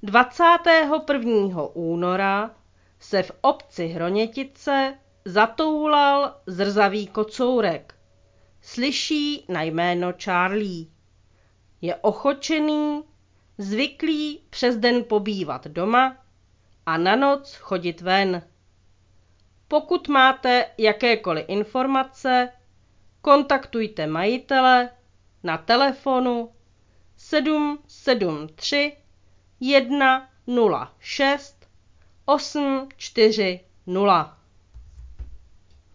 21. února se v obci Hronětice zatoulal zrzavý kocourek. Slyší na jméno Charlie. Je ochočený, zvyklý přes den pobývat doma a na noc chodit ven. Pokud máte jakékoliv informace, kontaktujte majitele na telefonu 773 106 840.